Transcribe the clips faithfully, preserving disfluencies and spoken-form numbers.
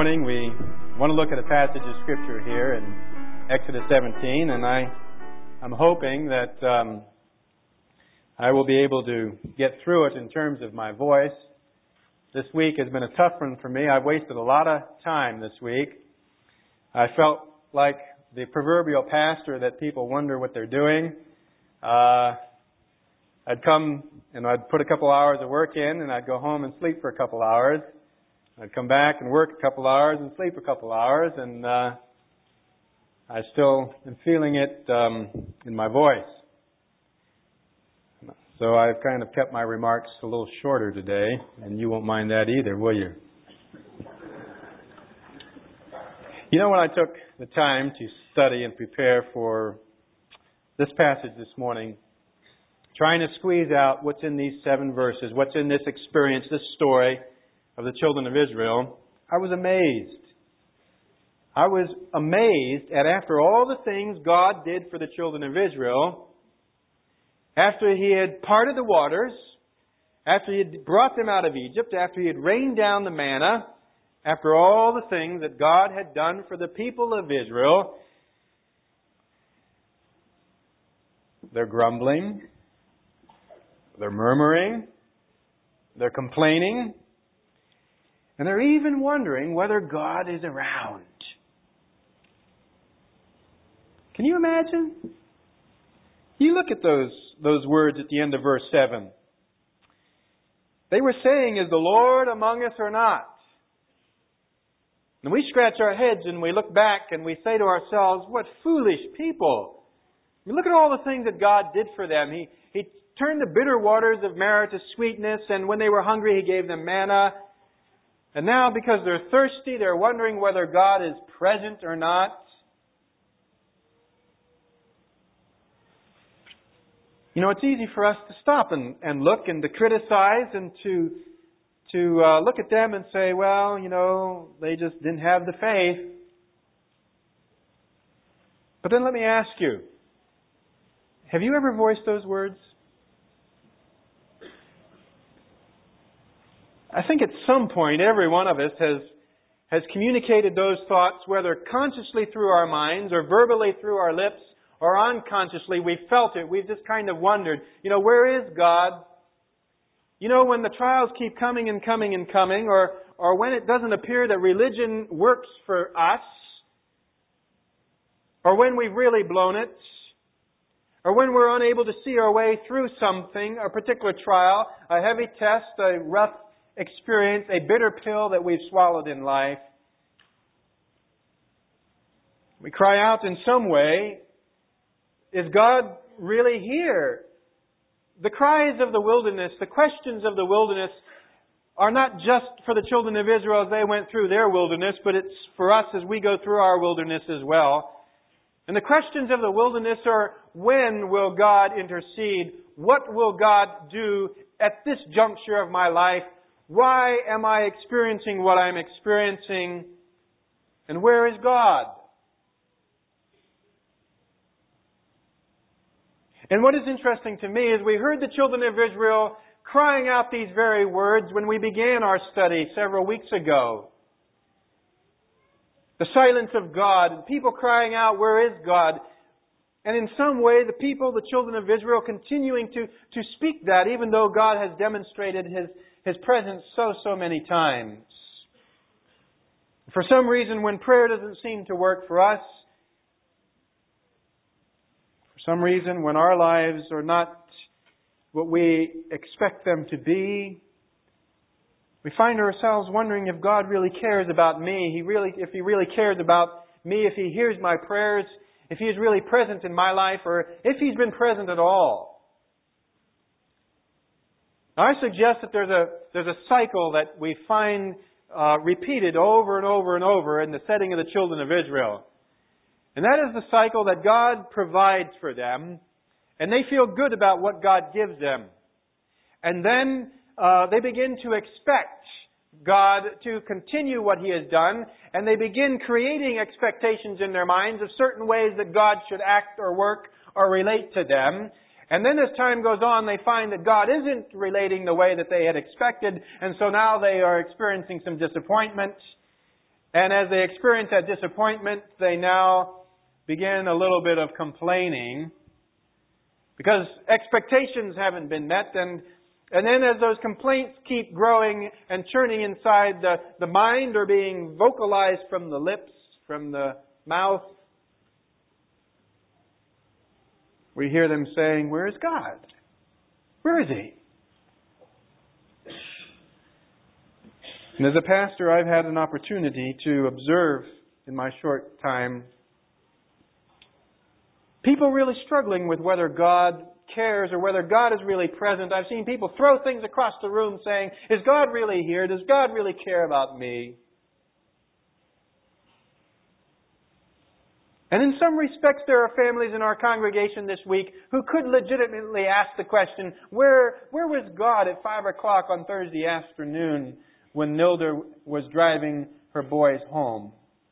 morning we want to look at a passage of Scripture here in Exodus seventeen, and I, I'm hoping that um, I will be able to get through it in terms of my voice. This week has been a tough one for me. I've wasted a lot of time this week. I felt like the proverbial pastor that people wonder what they're doing. Uh, I'd come and I'd put a couple hours of work in, and I'd go home and sleep for a couple hours. I'd come back and work a couple hours and sleep a couple hours, and uh, I still am feeling it um, in my voice. So I've kind of kept my remarks a little shorter today, and you won't mind that either, will you? You know, when I took the time to study and prepare for this passage this morning, trying to squeeze out what's in these seven verses, what's in this experience, this story of the children of Israel, I was amazed. I was amazed at, after all the things God did for the children of Israel, after He had parted the waters, after He had brought them out of Egypt, after He had rained down the manna, after all the things that God had done for the people of Israel, they're grumbling, they're murmuring, they're complaining, and they're even wondering whether God is around. Can you imagine? You look at those, those words at the end of verse seven. They were saying, "Is the Lord among us or not?" And we scratch our heads and we look back and we say to ourselves, what foolish people. I mean, look at all the things that God did for them. He, he turned the bitter waters of Marah to sweetness, and when they were hungry, He gave them manna. And now, because they're thirsty, they're wondering whether God is present or not. You know, it's easy for us to stop and, and look and to criticize and to to uh, look at them and say, well, you know, they just didn't have the faith. But then let me ask you, have you ever voiced those words? I think at some point every one of us has has communicated those thoughts, whether consciously through our minds or verbally through our lips or unconsciously. We've felt it. We've just kind of wondered, you know, where is God? You know, when the trials keep coming and coming and coming, or, or when it doesn't appear that religion works for us, or when we've really blown it, or when we're unable to see our way through something, a particular trial, a heavy test, a rough experience, a bitter pill that we've swallowed in life, we cry out in some way, is God really here? The cries of the wilderness, the questions of the wilderness are not just for the children of Israel as they went through their wilderness, but it's for us as we go through our wilderness as well. And the questions of the wilderness are, when will God intercede? What will God do at this juncture of my life? Why am I experiencing what I'm experiencing? And where is God? And what is interesting to me is we heard the children of Israel crying out these very words when we began our study several weeks ago. The silence of God, and people crying out, where is God? And in some way, the people, the children of Israel, continuing to, to speak that, even though God has demonstrated His, His presence so, so many times. For some reason, when prayer doesn't seem to work for us, for some reason, when our lives are not what we expect them to be, we find ourselves wondering if God really cares about me. He really, if He really cares about me, if He hears my prayers, if He is really present in my life, or if He's been present at all. Now, I suggest that there's a there's a cycle that we find uh, repeated over and over and over in the setting of the children of Israel. And that is the cycle that God provides for them, and they feel good about what God gives them. And then uh, they begin to expect God to continue what He has done, and they begin creating expectations in their minds of certain ways that God should act or work or relate to them. And then as time goes on, they find that God isn't relating the way that they had expected, and so now they are experiencing some disappointment. And as they experience that disappointment, they now begin a little bit of complaining because expectations haven't been met. And, and then as those complaints keep growing and churning inside the, the mind or being vocalized from the lips, from the mouth, we hear them saying, "Where is God? Where is He?" And as a pastor, I've had an opportunity to observe in my short time people really struggling with whether God cares or whether God is really present. I've seen people throw things across the room saying, "Is God really here? Does God really care about me?" And in some respects, there are families in our congregation this week who could legitimately ask the question, where, where was God at five o'clock on Thursday afternoon when Nilda was driving her boys home?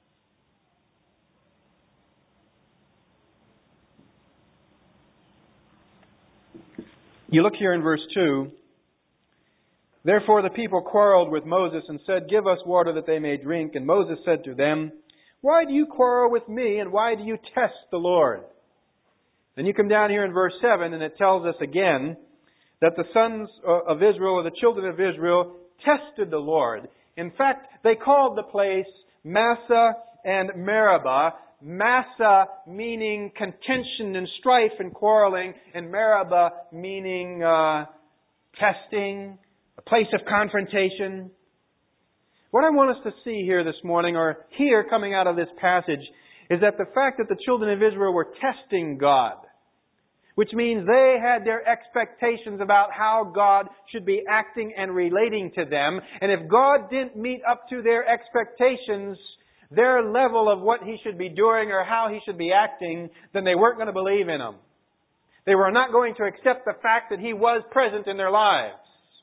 You look here in verse two. "Therefore the people quarreled with Moses and said, 'Give us water that they may drink.' And Moses said to them, 'Why do you quarrel with me, and why do you test the Lord?'" Then you come down here in verse seven, and it tells us again that the sons of Israel, or the children of Israel, tested the Lord. In fact, they called the place Massah and Meribah. Massah meaning contention and strife and quarreling, and Meribah meaning uh, testing, a place of confrontation. What I want us to see here this morning, or hear coming out of this passage, is that the fact that the children of Israel were testing God, which means they had their expectations about how God should be acting and relating to them. And if God didn't meet up to their expectations, their level of what He should be doing or how He should be acting, then they weren't going to believe in Him. They were not going to accept the fact that He was present in their lives.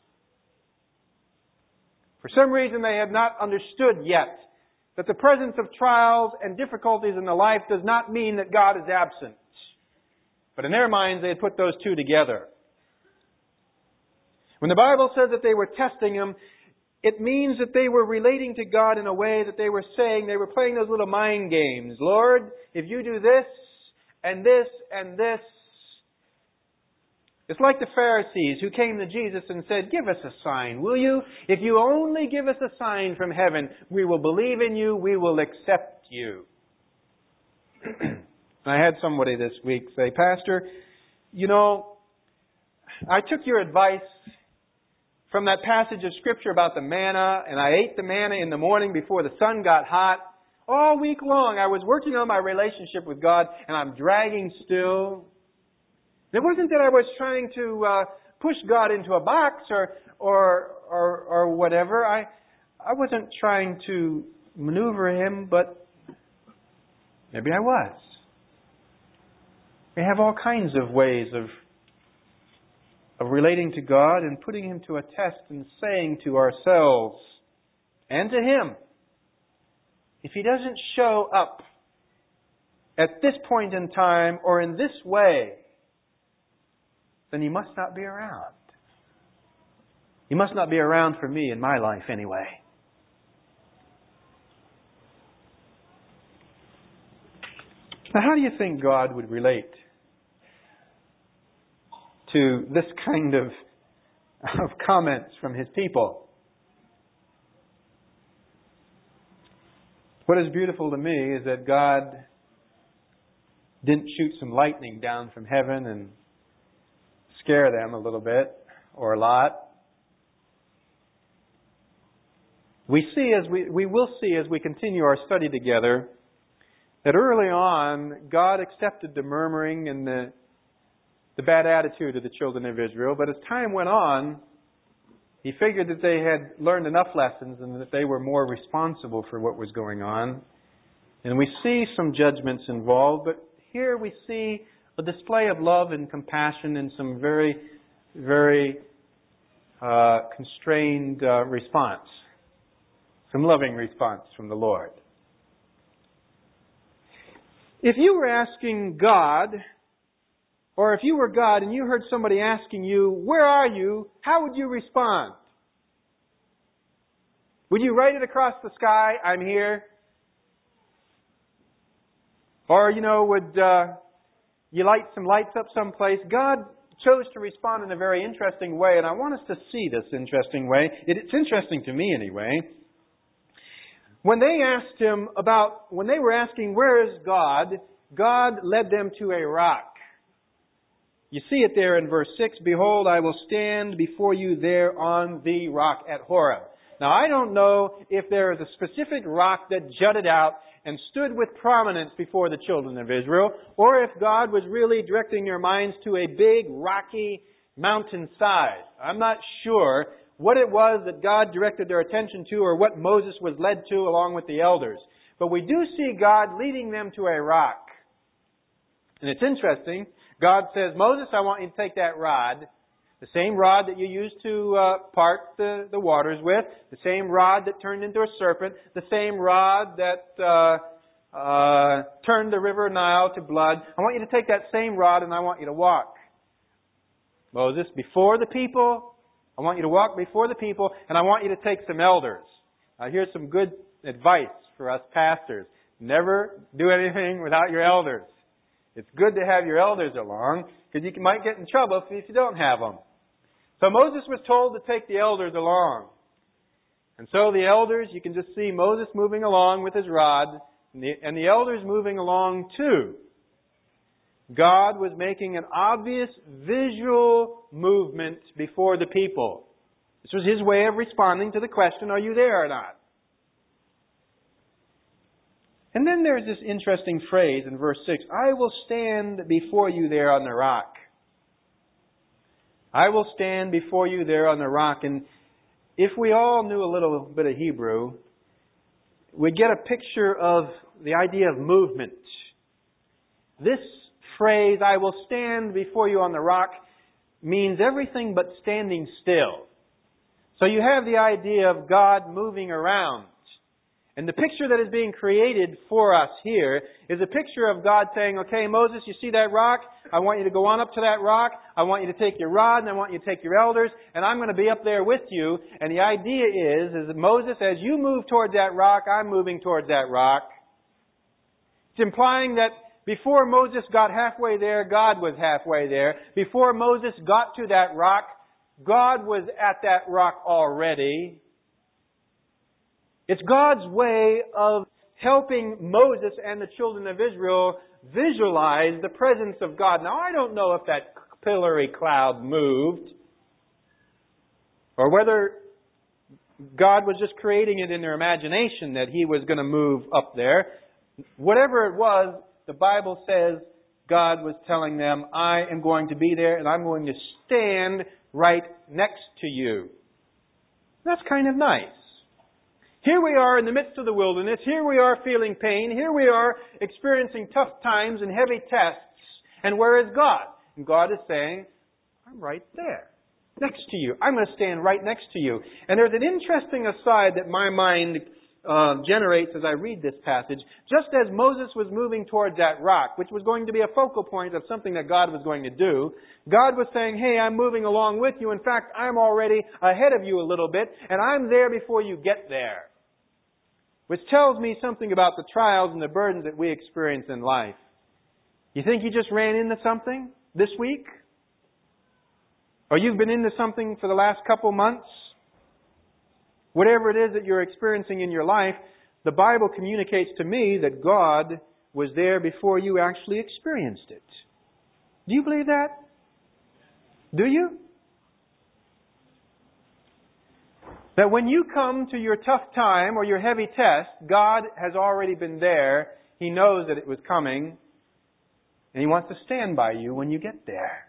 For some reason, they had not understood yet that the presence of trials and difficulties in the life does not mean that God is absent. But in their minds, they had put those two together. When the Bible says that they were testing Him, it means that they were relating to God in a way that they were saying, they were playing those little mind games. "Lord, if you do this, and this, and this." It's like the Pharisees who came to Jesus and said, "Give us a sign, will you? If you only give us a sign from heaven, we will believe in you, we will accept you." I had somebody this week say, "Pastor, you know, I took your advice from that passage of Scripture about the manna, and I ate the manna in the morning before the sun got hot. All week long I was working on my relationship with God, and I'm dragging still. It wasn't that I was trying to uh, push God into a box or or or, or whatever. I I wasn't trying to maneuver Him, but maybe I was." We have all kinds of ways of of relating to God and putting Him to a test and saying to ourselves and to Him, if He doesn't show up at this point in time or in this way, then He must not be around. He must not be around for me in my life anyway. Now, how do you think God would relate to this kind of, of comments from His people? What is beautiful to me is that God didn't shoot some lightning down from heaven and scare them a little bit or a lot. We see as we, we will see as we continue our study together that early on God accepted the murmuring and the the bad attitude of the children of Israel, but as time went on, He figured that they had learned enough lessons and that they were more responsible for what was going on. And we see some judgments involved, but here we see a display of love and compassion and some very, very uh, constrained uh, response. Some loving response from the Lord. If you were asking God, or if you were God and you heard somebody asking you, "Where are you?" how would you respond? Would you write it across the sky, "I'm here"? Or, you know, would uh, you light some lights up someplace? God chose to respond in a very interesting way, and I want us to see this interesting way. It's interesting to me anyway. When they asked him about, when they were asking, where is God? God led them to a rock. You see it there in verse six. Behold, I will stand before you there on the rock at Horeb. Now, I don't know if there is a specific rock that jutted out and stood with prominence before the children of Israel, or if God was really directing their minds to a big, rocky mountainside. I'm not sure what it was that God directed their attention to, or what Moses was led to along with the elders. But we do see God leading them to a rock. And it's interesting. God says, Moses, I want you to take that rod, the same rod that you used to uh, part the, the waters with, the same rod that turned into a serpent, the same rod that uh, uh, turned the river Nile to blood. I want you to take that same rod and I want you to walk. Moses, before the people, I want you to walk before the people, and I want you to take some elders. Now, here's some good advice for us pastors. Never do anything without your elders. It's good to have your elders along, because you might get in trouble if you don't have them. So Moses was told to take the elders along. And so the elders, you can just see Moses moving along with his rod, and the, and the elders moving along too. God was making an obvious visual movement before the people. This was His way of responding to the question, are you there or not? And then there's this interesting phrase in verse six, I will stand before you there on the rock. I will stand before you there on the rock. And if we all knew a little bit of Hebrew, we'd get a picture of the idea of movement. This phrase, I will stand before you on the rock, means everything but standing still. So you have the idea of God moving around. And the picture that is being created for us here is a picture of God saying, okay, Moses, you see that rock? I want you to go on up to that rock. I want you to take your rod and I want you to take your elders and I'm going to be up there with you. And the idea is, is that Moses, as you move towards that rock, I'm moving towards that rock. It's implying that before Moses got halfway there, God was halfway there. Before Moses got to that rock, God was at that rock already. It's God's way of helping Moses and the children of Israel visualize the presence of God. Now, I don't know if that pillory cloud moved, or whether God was just creating it in their imagination that He was going to move up there. Whatever it was, the Bible says God was telling them, I am going to be there and I'm going to stand right next to you. That's kind of nice. Here we are in the midst of the wilderness. Here we are feeling pain. Here we are experiencing tough times and heavy tests. And where is God? And God is saying, I'm right there, next to you. I'm going to stand right next to you. And there's an interesting aside that my mind uh, generates as I read this passage. Just as Moses was moving towards that rock, which was going to be a focal point of something that God was going to do, God was saying, hey, I'm moving along with you. In fact, I'm already ahead of you a little bit, and I'm there before you get there. Which tells me something about the trials and the burdens that we experience in life. You think you just ran into something this week? Or you've been into something for the last couple months? Whatever it is that you're experiencing in your life, the Bible communicates to me that God was there before you actually experienced it. Do you believe that? Do you? That when you come to your tough time or your heavy test, God has already been there. He knows that it was coming. And He wants to stand by you when you get there.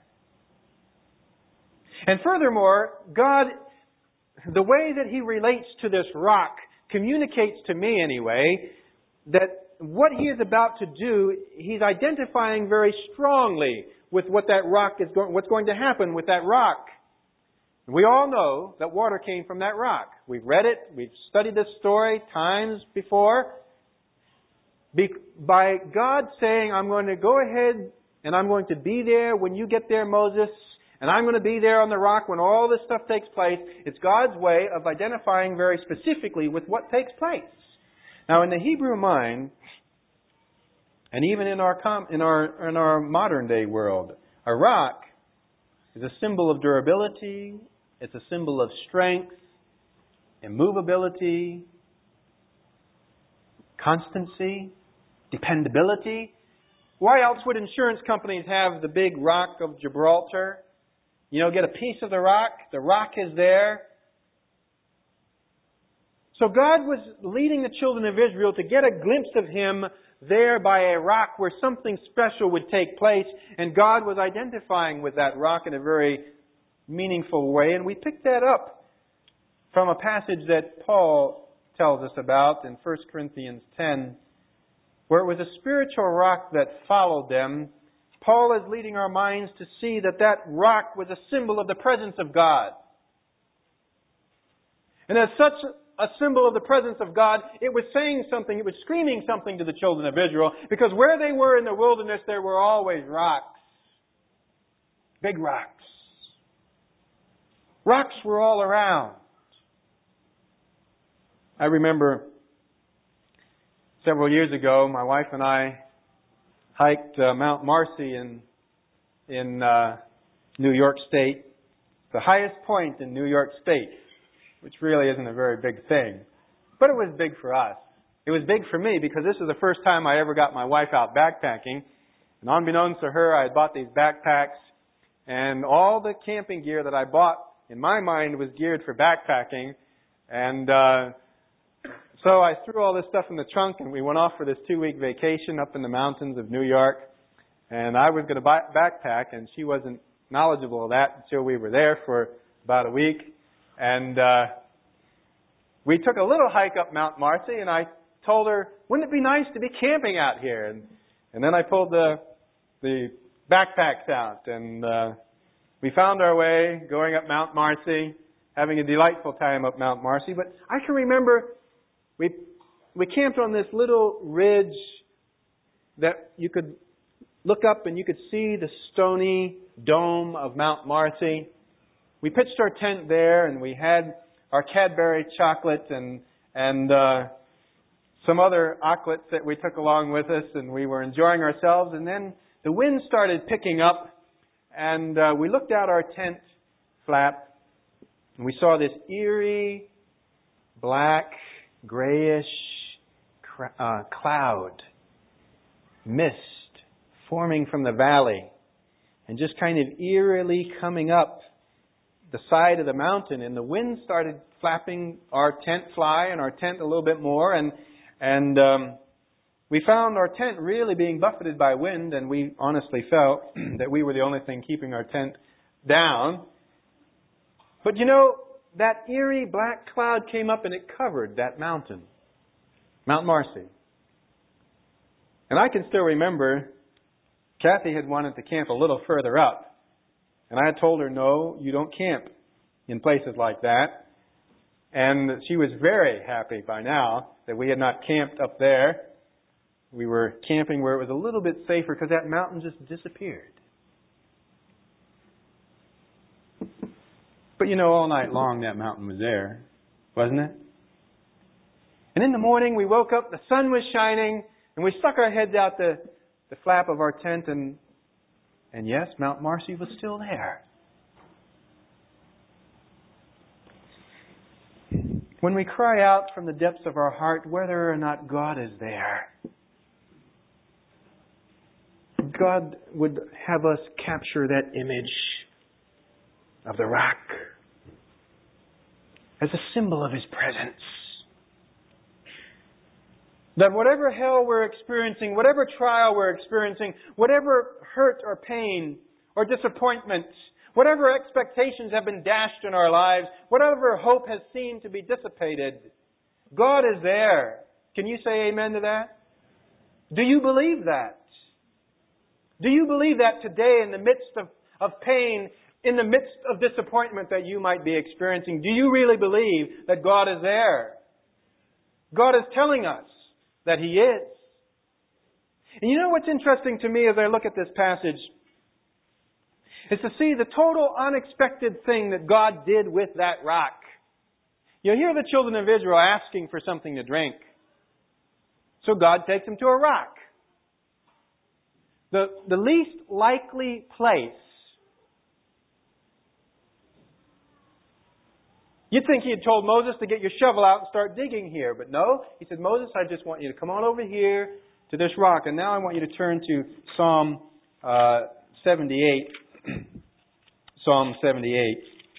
And furthermore, God, the way that He relates to this rock communicates to me anyway, that what He is about to do, He's identifying very strongly with what that rock is going, what's going to happen with that rock. We all know that water came from that rock. We've read it. We've studied this story times before. Be- by God saying, I'm going to go ahead and I'm going to be there when you get there, Moses, and I'm going to be there on the rock when all this stuff takes place. It's God's way of identifying very specifically with what takes place. Now, in the Hebrew mind, And even in our com- in our in our modern day world, a rock is a symbol of durability. It's a symbol of strength, immovability, constancy, dependability. Why else would insurance companies have the big rock of Gibraltar? You know, get a piece of the rock. The rock is there. So God was leading the children of Israel to get a glimpse of Him there by a rock where something special would take place. And God was identifying with that rock in a very meaningful way. And we pick that up from a passage that Paul tells us about in First Corinthians ten, where it was a spiritual rock that followed them. Paul is leading our minds to see that that rock was a symbol of the presence of God. And as such a symbol of the presence of God, it was saying something, it was screaming something to the children of Israel, because where they were in the wilderness, there were always rocks. Big rocks. Rocks were all around. I remember several years ago, my wife and I hiked uh, Mount Marcy in in uh, New York State, the highest point in New York State, which really isn't a very big thing. But it was big for us. It was big for me because this is the first time I ever got my wife out backpacking. And unbeknownst to her, I had bought these backpacks, and all the camping gear that I bought, in my mind, was geared for backpacking. And uh, so I threw all this stuff in the trunk, and we went off for this two-week vacation up in the mountains of New York. And I was going to buy, backpack, and she wasn't knowledgeable of that until we were there for about a week. And uh, we took a little hike up Mount Marcy, and I told her, wouldn't it be nice to be camping out here? And, and then I pulled the the backpacks out, and uh, we found our way going up Mount Marcy, having a delightful time up Mount Marcy. But I can remember we we camped on this little ridge that you could look up and you could see the stony dome of Mount Marcy. We pitched our tent there, and we had our Cadbury chocolate and and uh, some other chocolates that we took along with us, and we were enjoying ourselves. And then the wind started picking up, and uh, we looked out our tent flap, and we saw this eerie, black, grayish uh, cloud, mist forming from the valley, and just kind of eerily coming up the side of the mountain. And the wind started flapping our tent fly and our tent a little bit more, and and um, we found our tent really being buffeted by wind, and we honestly felt that we were the only thing keeping our tent down. But you know, that eerie black cloud came up and it covered that mountain, Mount Marcy. And I can still remember Kathy had wanted to camp a little further up. And I had told her, no, you don't camp in places like that. And she was very happy by now that we had not camped up there. We were camping where it was a little bit safer because that mountain just disappeared. But you know, all night long that mountain was there, wasn't it? And in the morning we woke up, the sun was shining, and we stuck our heads out the, the flap of our tent, and And yes, Mount Marcy was still there. When we cry out from the depths of our heart whether or not God is there, God would have us capture that image of the rock as a symbol of His presence. That whatever hell we're experiencing, whatever trial we're experiencing, whatever hurt or pain or disappointment, whatever expectations have been dashed in our lives, whatever hope has seemed to be dissipated, God is there. Can you say amen to that? Do you believe that? Do you believe that today in the midst of, of pain, in the midst of disappointment that you might be experiencing? Do you really believe that God is there? God is telling us that He is. And you know what's interesting to me as I look at this passage is to see the total unexpected thing that God did with that rock. You hear the children of Israel asking for something to drink. So God takes them to a rock. the, the least likely place. You'd think He had told Moses to get your shovel out and start digging here. But no, He said, Moses, I just want you to come on over here to this rock. And now I want you to turn to Psalm uh, seventy-eight. Psalm seventy-eight.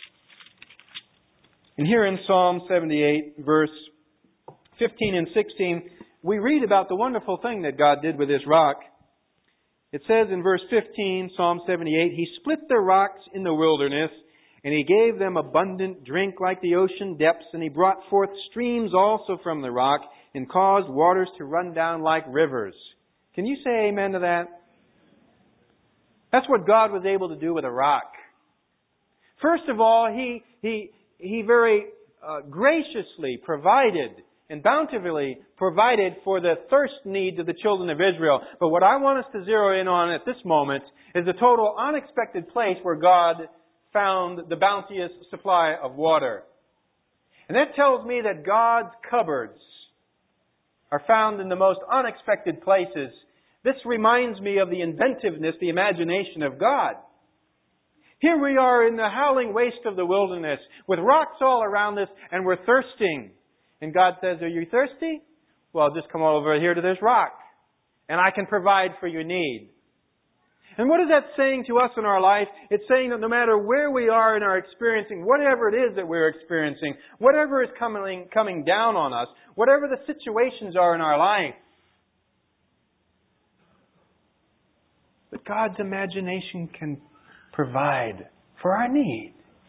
And here in Psalm seventy-eight, verse fifteen and sixteen, we read about the wonderful thing that God did with this rock. It says in verse fifteen, Psalm seventy-eight, He split the rocks in the wilderness, and He gave them abundant drink like the ocean depths, and He brought forth streams also from the rock, and caused waters to run down like rivers. Can you say amen to that? That's what God was able to do with a rock. First of all, He He He very uh, graciously provided and bountifully provided for the thirst needs of the children of Israel. But what I want us to zero in on at this moment is the total unexpected place where God found the bounteous supply of water. And that tells me that God's cupboards are found in the most unexpected places. This reminds me of the inventiveness, the imagination of God. Here we are in the howling waste of the wilderness with rocks all around us, and we're thirsting. And God says, are you thirsty? Well, just come over here to this rock, and I can provide for your need. And what is that saying to us in our life? It's saying that no matter where we are in our experiencing, whatever it is that we're experiencing, whatever is coming, coming down on us, whatever the situations are in our life, that God's imagination can provide for our need.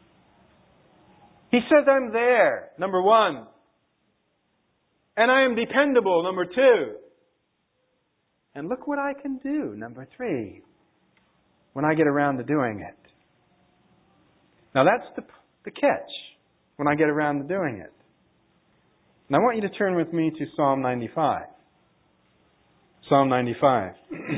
He says, I'm there, number one. And I am dependable, number two. And look what I can do, number three, when I get around to doing it. Now that's the, the catch, when I get around to doing it. And I want you to turn with me to Psalm ninety-five. Psalm ninety-five.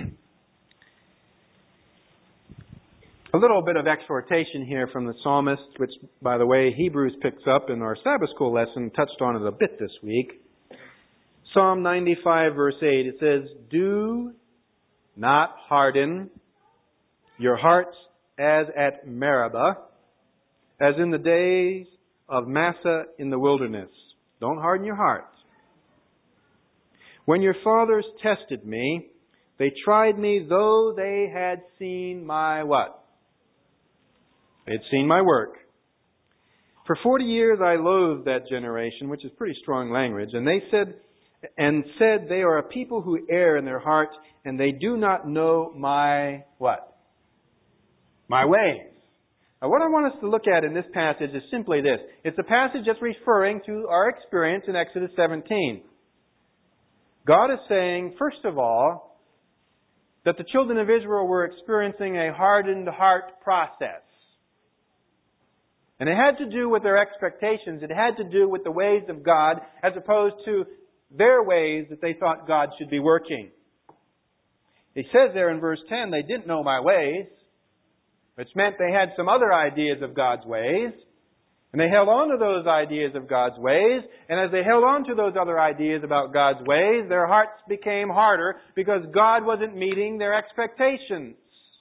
A little bit of exhortation here from the psalmist, which, by the way, Hebrews picks up in our Sabbath school lesson, touched on it a bit this week. Psalm ninety-five, verse eight, it says, do not harden your hearts as at Meribah, as in the days of Massah in the wilderness. Don't harden your hearts. When your fathers tested me, they tried me, though they had seen my what? They had seen my work. For forty years I loathed that generation, which is pretty strong language, and they said, and said they are a people who err in their heart, and they do not know my what? My ways. Now what I want us to look at in this passage is simply this. It's a passage that's referring to our experience in Exodus seventeen. God is saying, first of all, that the children of Israel were experiencing a hardened heart process. And it had to do with their expectations. It had to do with the ways of God as opposed to their ways that they thought God should be working. He says there in verse ten, they didn't know my ways, which meant they had some other ideas of God's ways. And they held on to those ideas of God's ways. And as they held on to those other ideas about God's ways, their hearts became harder because God wasn't meeting their expectations.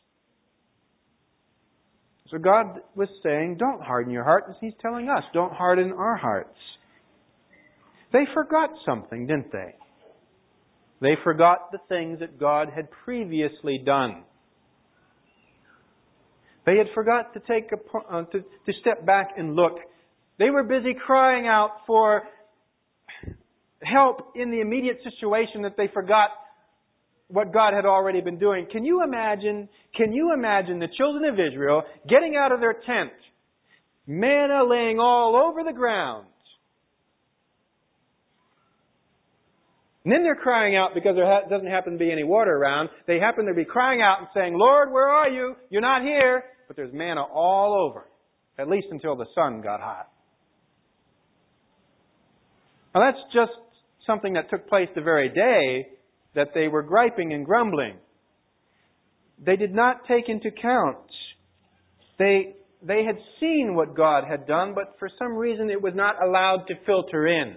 So God was saying, don't harden your heart, as He's telling us. Don't harden our hearts. They forgot something, didn't they? They forgot the things that God had previously done. They had forgot to take a, uh, to, to step back and look. They were busy crying out for help in the immediate situation that they forgot what God had already been doing. Can you imagine, can you imagine the children of Israel getting out of their tent, manna laying all over the ground, and then they're crying out because there ha- doesn't happen to be any water around. They happen to be crying out and saying, Lord, where are you? You're not here. But there's manna all over, at least until the sun got hot. Now that's just something that took place the very day that they were griping and grumbling. They did not take into account. They, they had seen what God had done, but for some reason it was not allowed to filter in.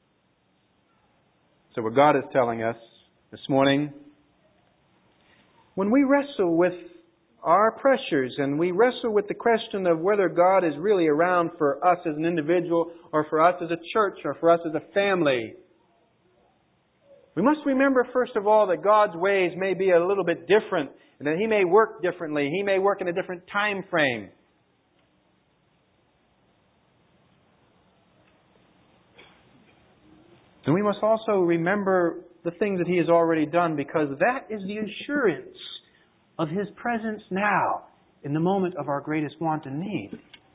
So what God is telling us this morning When we wrestle with our pressures and we wrestle with the question of whether God is really around for us as an individual or for us as a church or for us as a family, we must remember, first of all, that God's ways may be a little bit different and that He may work differently. He may work in a different time frame. And we must also remember the things that He has already done, because that is the assurance of His presence now in the moment of our greatest want and need.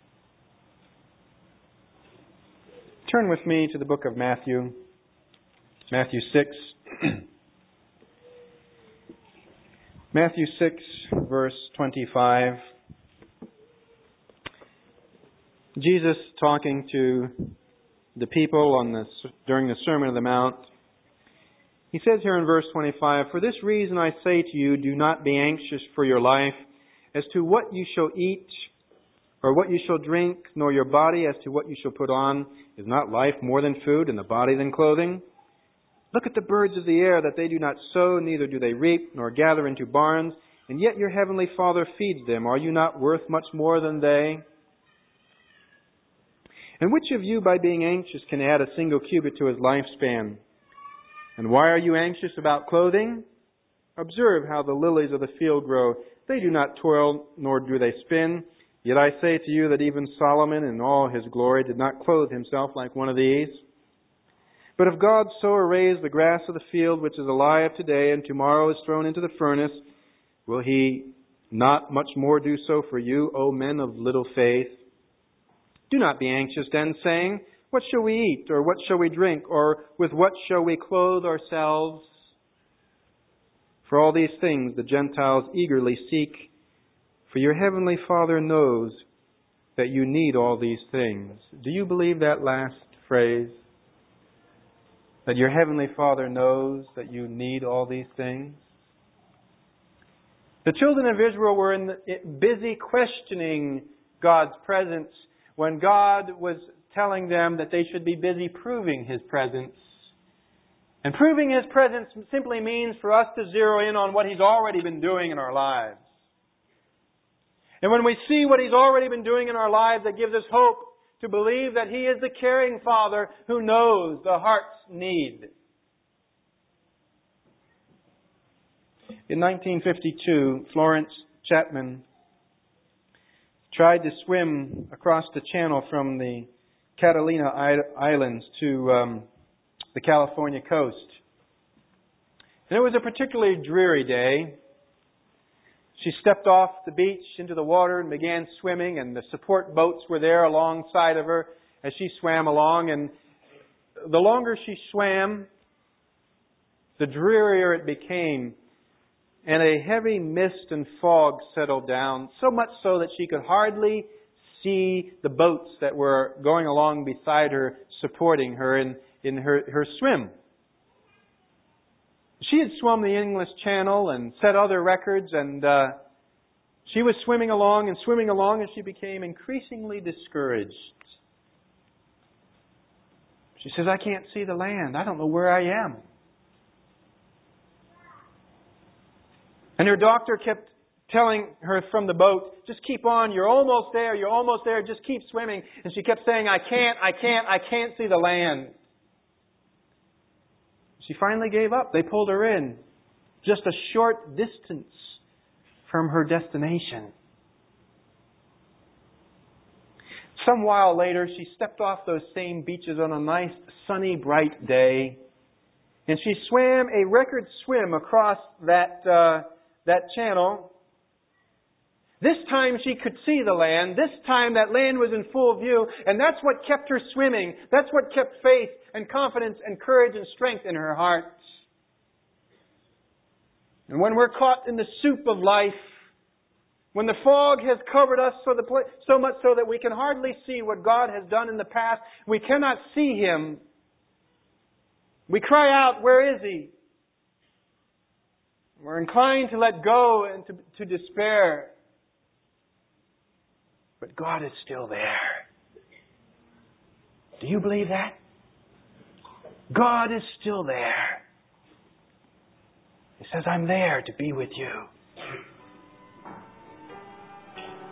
Turn with me to the book of Matthew, Matthew six. Matthew six, verse twenty-five. Jesus talking to the people on the, during the Sermon on the Mount. He says here in verse twenty-five, "For this reason I say to you, do not be anxious for your life, as to what you shall eat, or what you shall drink, nor your body as to what you shall put on. Is not life more than food, and the body than clothing? Look at the birds of the air, that they do not sow, neither do they reap, nor gather into barns, and yet your heavenly Father feeds them. Are you not worth much more than they? And which of you, by being anxious, can add a single cubit to his lifespan? And why are you anxious about clothing? Observe how the lilies of the field grow. They do not toil, nor do they spin. Yet I say to you that even Solomon in all his glory did not clothe himself like one of these. But if God so arrays the grass of the field, which is alive today and tomorrow is thrown into the furnace, will He not much more do so for you, O men of little faith? Do not be anxious then, saying, what shall we eat, or what shall we drink, or with what shall we clothe ourselves? For all these things the Gentiles eagerly seek, for your heavenly Father knows that you need all these things." Do you believe that last phrase? That your heavenly Father knows that you need all these things? The children of Israel were in the, busy questioning God's presence when God was telling them that they should be busy proving His presence. And proving His presence simply means for us to zero in on what He's already been doing in our lives. And when we see what He's already been doing in our lives, that gives us hope to believe that He is the caring Father who knows the heart's need. In nineteen fifty-two, Florence Chapman tried to swim across the channel from the Catalina Islands to um, the California coast. And it was a particularly dreary day. She stepped off the beach into the water and began swimming, and the support boats were there alongside of her as she swam along. And the longer she swam, the drearier it became, and a heavy mist and fog settled down, so much so that she could hardly see the boats that were going along beside her, supporting her in, in her, her swim. She had swum the English Channel and set other records, and uh, she was swimming along and swimming along, and she became increasingly discouraged. She says, I can't see the land. I don't know where I am. And her doctor kept telling her from the boat, just keep on, you're almost there, you're almost there, just keep swimming. And she kept saying, I can't, I can't, I can't see the land. She finally gave up. They pulled her in just a short distance from her destination. Some while later, she stepped off those same beaches on a nice, sunny, bright day, and she swam a record swim across that uh, that channel. This time she could see the land. This time that land was in full view. And that's what kept her swimming. That's what kept faith and confidence and courage and strength in her heart. And when we're caught in the soup of life, when the fog has covered us so, the, so much so that we can hardly see what God has done in the past, we cannot see Him. We cry out, where is He? We're inclined to let go and to, to despair. But God is still there. Do you believe that? God is still there. He says, I'm there to be with you.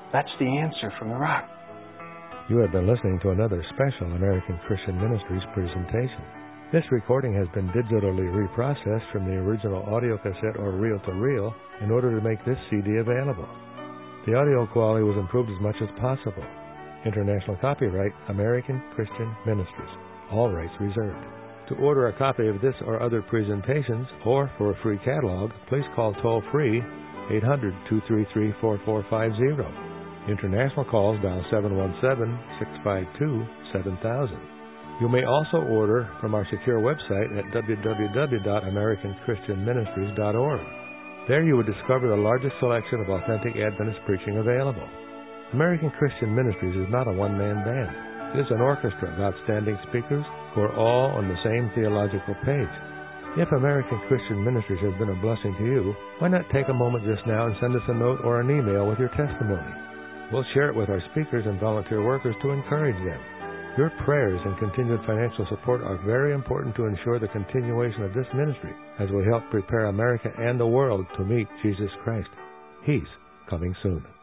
That's the answer from the rock. You have been listening to another special American Christian Ministries presentation. This recording has been digitally reprocessed from the original audio cassette or reel-to-reel in order to make this C D available. The audio quality was improved as much as possible. International copyright, American Christian Ministries. All rights reserved. To order a copy of this or other presentations, or for a free catalog, please call toll-free eight hundred, two three three, four four five zero. International calls dial seven one seven, six five two, seven thousand. You may also order from our secure website at w w w dot american christian ministries dot org. There you will discover the largest selection of authentic Adventist preaching available. American Christian Ministries is not a one-man band. It is an orchestra of outstanding speakers who are all on the same theological page. If American Christian Ministries has been a blessing to you, why not take a moment just now and send us a note or an email with your testimony? We'll share it with our speakers and volunteer workers to encourage them. Your prayers and continued financial support are very important to ensure the continuation of this ministry as we help prepare America and the world to meet Jesus Christ. He's coming soon.